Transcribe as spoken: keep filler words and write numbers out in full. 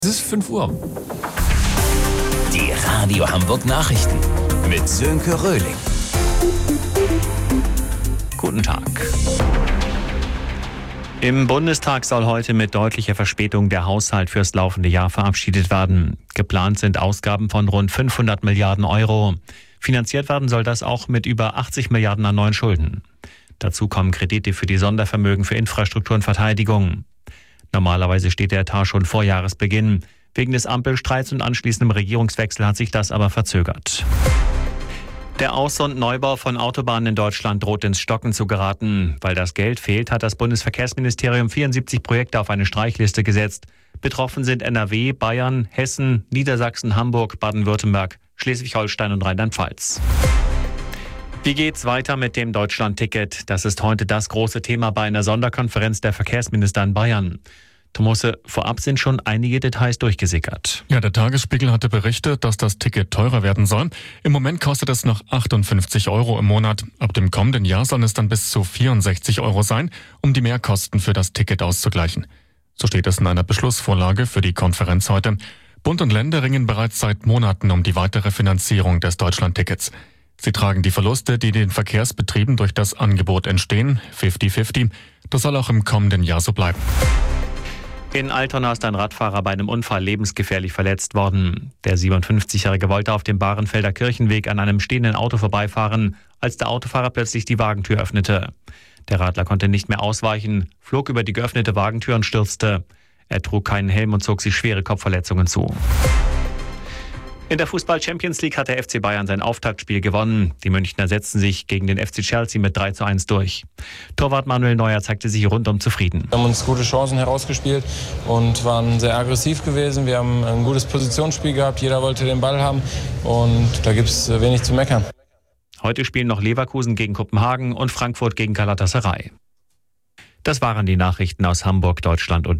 Es ist fünf Uhr. Die Radio Hamburg Nachrichten mit Sönke Röhling. Guten Tag. Im Bundestag soll heute mit deutlicher Verspätung der Haushalt fürs laufende Jahr verabschiedet werden. Geplant sind Ausgaben von rund fünfhundert Milliarden Euro. Finanziert werden soll das auch mit über achtzig Milliarden an neuen Schulden. Dazu kommen Kredite für die Sondervermögen für Infrastruktur und Verteidigung. Normalerweise steht der Etat schon vor Jahresbeginn. Wegen des Ampelstreits und anschließendem Regierungswechsel hat sich das aber verzögert. Der Aus- und Neubau von Autobahnen in Deutschland droht ins Stocken zu geraten. Weil das Geld fehlt, hat das Bundesverkehrsministerium vierundsiebzig Projekte auf eine Streichliste gesetzt. Betroffen sind N R W, Bayern, Hessen, Niedersachsen, Hamburg, Baden-Württemberg, Schleswig-Holstein und Rheinland-Pfalz. Wie geht's weiter mit dem Deutschland-Ticket? Das ist heute das große Thema bei einer Sonderkonferenz der Verkehrsminister in Bayern. Thomasse, vorab sind schon einige Details durchgesickert. Ja, der Tagesspiegel hatte berichtet, dass das Ticket teurer werden soll. Im Moment kostet es noch achtundfünfzig Euro im Monat. Ab dem kommenden Jahr sollen es dann bis zu vierundsechzig Euro sein, um die Mehrkosten für das Ticket auszugleichen. So steht es in einer Beschlussvorlage für die Konferenz heute. Bund und Länder ringen bereits seit Monaten um die weitere Finanzierung des Deutschland-Tickets. Sie tragen die Verluste, die den Verkehrsbetrieben durch das Angebot entstehen, fünfzig fünfzig. Das soll auch im kommenden Jahr so bleiben. In Altona ist ein Radfahrer bei einem Unfall lebensgefährlich verletzt worden. Der siebenundfünfzigjährige wollte auf dem Bahrenfelder Kirchenweg an einem stehenden Auto vorbeifahren, als der Autofahrer plötzlich die Wagentür öffnete. Der Radler konnte nicht mehr ausweichen, flog über die geöffnete Wagentür und stürzte. Er trug keinen Helm und zog sich schwere Kopfverletzungen zu. In der Fußball-Champions League hat der F C Bayern sein Auftaktspiel gewonnen. Die Münchner setzten sich gegen den F C Chelsea mit drei zu eins durch. Torwart Manuel Neuer zeigte sich rundum zufrieden. Wir haben uns gute Chancen herausgespielt und waren sehr aggressiv gewesen. Wir haben ein gutes Positionsspiel gehabt, jeder wollte den Ball haben und da gibt es wenig zu meckern. Heute spielen noch Leverkusen gegen Kopenhagen und Frankfurt gegen Galatasaray. Das waren die Nachrichten aus Hamburg, Deutschland und